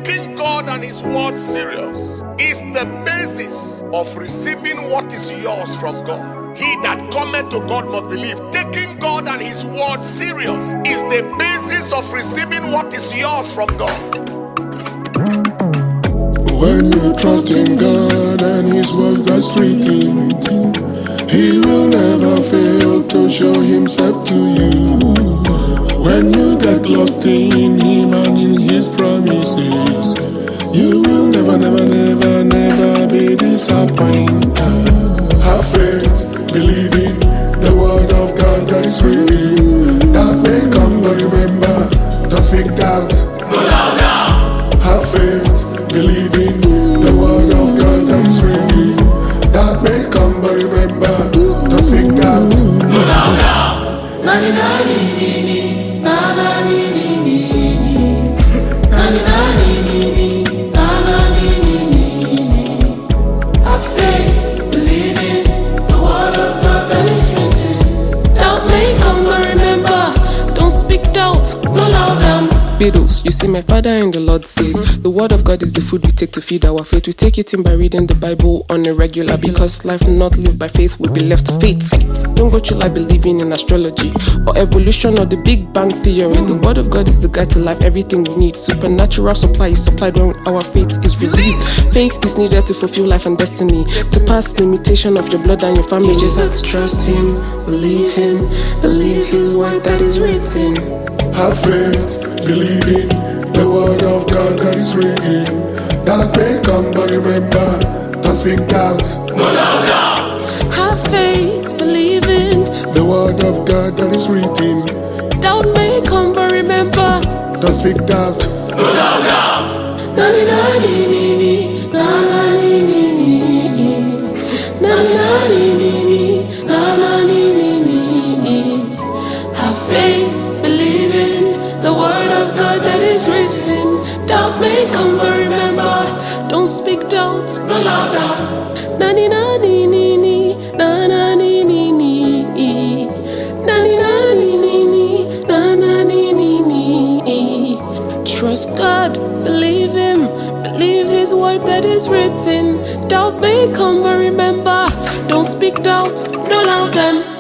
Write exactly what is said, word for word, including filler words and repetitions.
taking God and His word serious is the basis of receiving what is yours from God. He that cometh to God must believe. Taking God and His word serious is the basis of receiving what is yours from God. When you trust in God and His word that's written, He will never fail to show Himself to you. When you get lost in Him and in His promises, you will never, never, never, never be disappointed. Have faith, believe in the word of God that is written. That may come, but remember, don't speak doubt. No doubt now. Have faith, believe in the word of God that is written. That may come, but remember, don't speak doubt. No doubt now. Na na ni ni ni, na na ni ni ni ni, na na ni ni ni, na na ni ni ni ni. Have faith, believe in the word of God that is written. Doubt may come, but remember, don't speak doubt. No loud down. You see, my father in the Lord says the word of God is the food we take to feed our faith. We take it in by reading the Bible on a regular, because life not lived by faith will be left to faith. Don't go through life believing in astrology or evolution or the Big Bang theory. The word of God is the guide to life, everything we need. Supernatural supply is supplied when our faith is released. Faith is needed to fulfill life and destiny, to pass limitation of your blood and your family. You just have to trust Him, believe Him, believe His word that is written. Have faith, believe in the word of God that is written. That may come, but remember, don't speak doubt. No doubt now. Have faith, believe in the word of God that is written. Doubt may come, but remember, don't speak doubt. No doubt now. Na na ni ni ni, na na ni ni ni, na na ni ni ni, na na ni ni ni. Have faith, believe in the word of God that is written. Doubt may come, but remember, don't speak doubt. No loud down. Na ni na ni ni ni, na na ni ni ni, na ni na ni ni ni, na na ni ni ni. Trust God, believe Him, believe His word that is written. Doubt may come, but remember, don't speak doubt. No loud down.